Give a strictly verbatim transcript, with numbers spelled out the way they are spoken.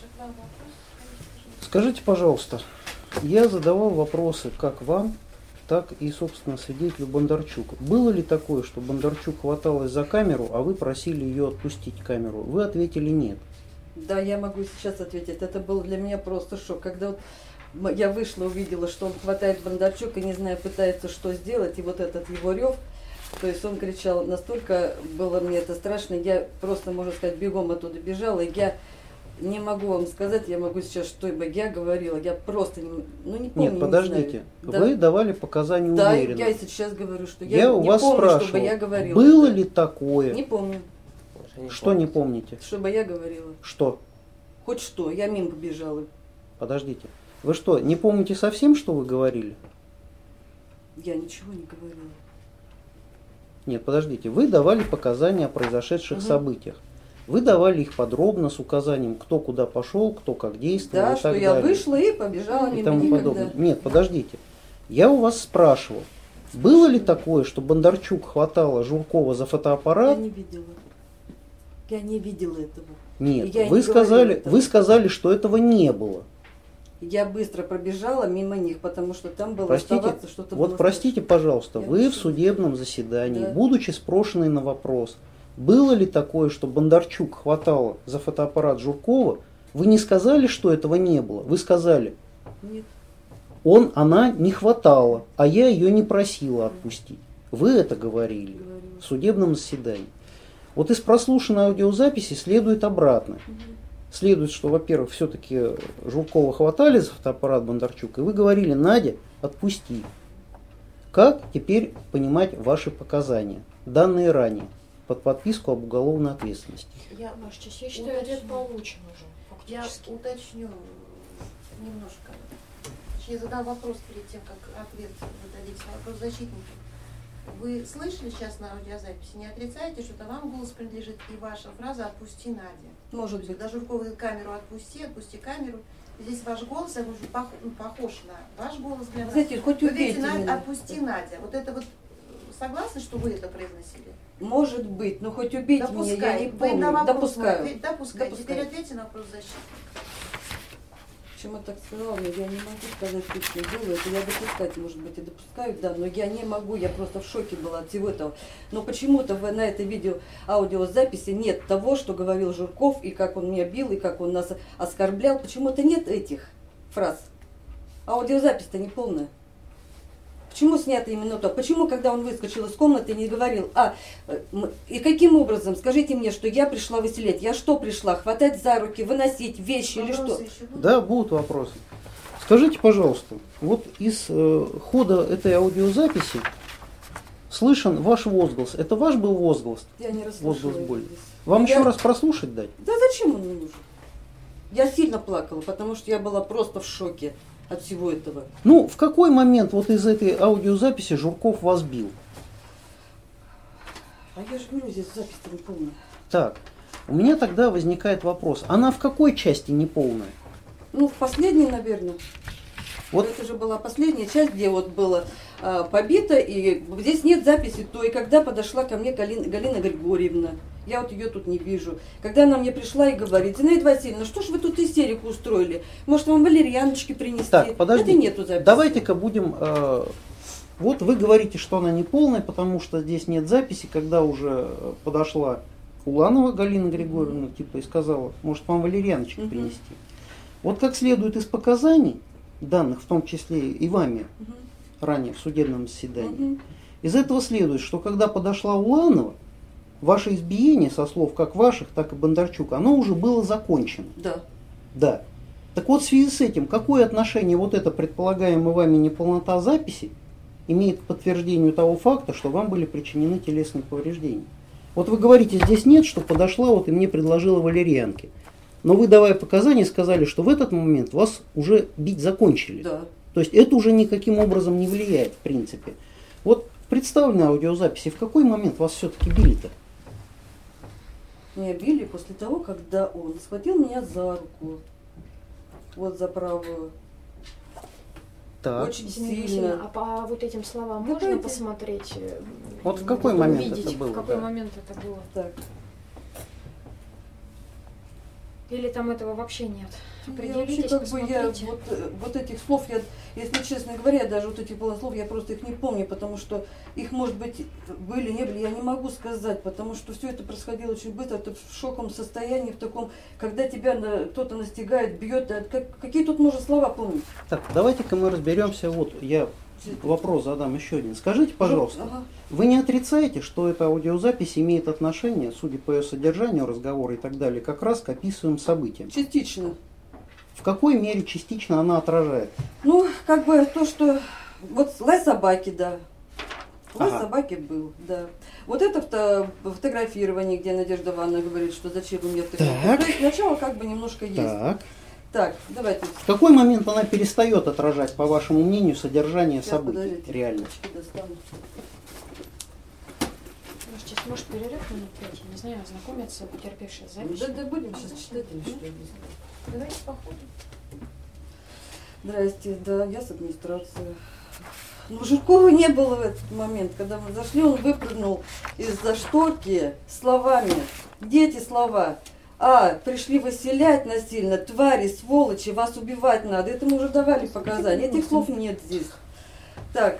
Скажите, пожалуйста, я задавал вопросы как вам, так и, собственно, свидетелю Бондарчуку. Было ли такое, что Бондарчук хваталась за камеру, а вы просили ее отпустить камеру? Вы ответили нет. Да, я могу сейчас ответить. Это был для меня просто шок. Когда вот я вышла, увидела, что он хватает Бондарчука, не знаю, пытается что сделать, и вот этот его рев, то есть он кричал, настолько было мне это страшно, я просто, можно сказать, бегом оттуда бежала, и я не могу вам сказать, я могу сейчас, что бы я говорила, я просто не, ну, не помню. Нет, подождите, не вы да. давали показания да, уверенно. Да, я сейчас говорю, что я, я у не вас помню, спрашивал, чтобы я говорила. Было это. ли такое? Не помню. Не что помните. не помните? Чтобы я говорила. Что? Хоть что, я мимо побежала. Подождите, вы что, не помните совсем, что вы говорили? Я ничего не говорила. Нет, подождите, вы давали показания о произошедших Угу. событиях. Вы давали их подробно, с указанием, кто куда пошел, кто как действовал Да, и что так я далее. вышла и побежала И мимо тому никогда. подобное. Нет, подождите. Я у вас спрашивал, было ли такое, что Бондарчук хватала Журкова за фотоаппарат? Я не видела. Я не видела этого. Нет, Я вы не сказали, говорила этого. вы сказали, что этого не было. Я быстро пробежала мимо них, потому что там было Простите, оставаться что-то вот было простите, пожалуйста, Я вы в ничего не судебном заседании, Да. будучи спрошенной на вопрос, было ли такое, что Бондарчук хватала за фотоаппарат Журкова, вы не сказали, что этого не было. Вы сказали, Нет. он, она не хватала, а я ее не просила отпустить. Вы это говорили Говорила. в судебном заседании. Вот из прослушанной аудиозаписи следует обратно. Мгм. Следует, что, во-первых, все-таки Журкова хватали за фотоаппарат Бондарчука, и вы говорили, Надя, отпусти. Как теперь понимать ваши показания, данные ранее, под подписку об уголовной ответственности? Я, Ваша честь, я считаю, ответ получен уже, Я фактически. уточню немножко. Я задам вопрос перед тем, как ответ вы дадите на вопрос защитника. Вы слышали сейчас на аудиозаписи, не отрицаете, что вам голос принадлежит и ваша фраза «отпусти Надя». Может быть. Когда Журков говорит камеру «отпусти», «отпусти камеру», здесь ваш голос, я говорю, пох, ну, похож на ваш голос для вас. Знаете, хоть Вы убейте говорите, меня. «отпусти Надя». Вот это вот, согласны, что вы это произносили? Может быть, но хоть убейте меня, я не Вы помню. на вопрос Допускаю. ответ- Допускаю. Допускаю. Теперь ответьте на вопрос защитника. Почему я так сказала, но я не могу сказать, точно было. Это я допускать, может быть, и допускаю, да, но я не могу, я просто в шоке была от всего этого. Но почему-то в- на этой видео, аудиозаписи нет того, что говорил Журков, и как он меня бил, и как он нас оскорблял. Почему-то нет этих фраз. Аудиозапись-то не полная. Почему снято именно то? Почему, когда он выскочил из комнаты, не говорил, а, э, м- и каким образом, скажите мне, что я пришла выселять? Я что пришла? Хватать за руки, выносить вещи или что? Вопросы еще будут? Да, будут вопросы. Скажите, пожалуйста, вот из э, хода этой аудиозаписи слышен ваш возглас. Это ваш был возглас? Я не расслышала. Возглас его боли. здесь. Вам Я- еще раз прослушать дать? Да зачем он мне нужен? Я сильно плакала, потому что я была просто в шоке от всего этого. Ну, в какой момент вот из этой аудиозаписи Журков вас бил? А я же говорю, здесь запись-то не полная. Так, у меня тогда возникает вопрос. Она в какой части неполная? Ну, в последней, наверное. Вот Это же была последняя часть, где вот было а, побито, и здесь нет записи той, когда подошла ко мне Галина, Галина Григорьевна. Я вот ее тут не вижу. Когда она мне пришла и говорит, Зинаида Васильевна, что ж вы тут истерику устроили? Может, вам валерьяночки принести? Так, подождите. Это нету записи. Давайте-ка будем... э, вот вы говорите, что она не полная, потому что здесь нет записи, когда уже э, подошла Уланова Галина Григорьевна, типа, и сказала, может, вам валерьяночки Мгм. принести. Вот как следует из показаний, данных, в том числе и вами, Мгм. ранее в судебном заседании, Мгм. из этого следует, что когда подошла Уланова, ваше избиение, со слов как ваших, так и Бондарчука, оно уже было закончено. Да. Да. Так вот, в связи с этим, какое отношение вот эта предполагаемая вами неполнота записи имеет к подтверждению того факта, что вам были причинены телесные повреждения? Вот вы говорите, здесь нет, что подошла вот и мне предложила валерьянки. Но вы, давая показания, сказали, что в этот момент вас уже бить закончили. Да. То есть это уже никаким образом не влияет, в принципе. Вот в представленной аудиозаписи, в какой момент вас все-таки били-то? Меня били после того, когда он схватил меня за руку. Вот за правую. Так. Очень Зинаида сильно. Васильевна, а по вот этим словам можно Давайте. посмотреть? э, Вот в какой м, момент увидеть, это было, В какой да. момент это было? Так. Или там этого вообще нет? Я вообще Определитесь, как бы я посмотрите. вот, э, вот этих слов, я, если честно говоря, даже вот этих полослов, я просто их не помню, потому что их, может быть, были, не были, я не могу сказать, потому что все это происходило очень быстро, это в шоковом состоянии, в таком, когда тебя на- кто-то настигает, бьет, э, как- какие тут можно слова помнить? Так, давайте-ка мы разберемся. Вот я вопрос задам еще один. Скажите, пожалуйста, Ага. вы не отрицаете, что эта аудиозапись имеет отношение, судя по ее содержанию, разговора и так далее, как раз к описываемым событиям? Частично. В какой мере частично она отражает? Ну, как бы то, что... Вот лай собаки, да. Лай Ага. собаки был, да. Вот это фото- фотографирование, где Надежда Ивановна говорит, что зачем вы мне фотографируете. Так. То есть начало как бы немножко есть. Так. Так, давайте. В какой момент она перестает отражать, по вашему мнению, содержание Сейчас, событий? подождите. Реально. Ручки достану. Может, сейчас может перерыв минут пять, я не знаю, ознакомиться, потерпевшие с записью. Да, да будем сейчас читать или что? Давайте по ходу. Здрасте, да, я с администрации. Ну, Жиркова не было в этот момент. Когда мы зашли, он выпрыгнул из-за шторки словами. Где эти слова? А, пришли выселять насильно, твари, сволочи, вас убивать надо. Это мы уже давали показания. Этих слов нет здесь. Так,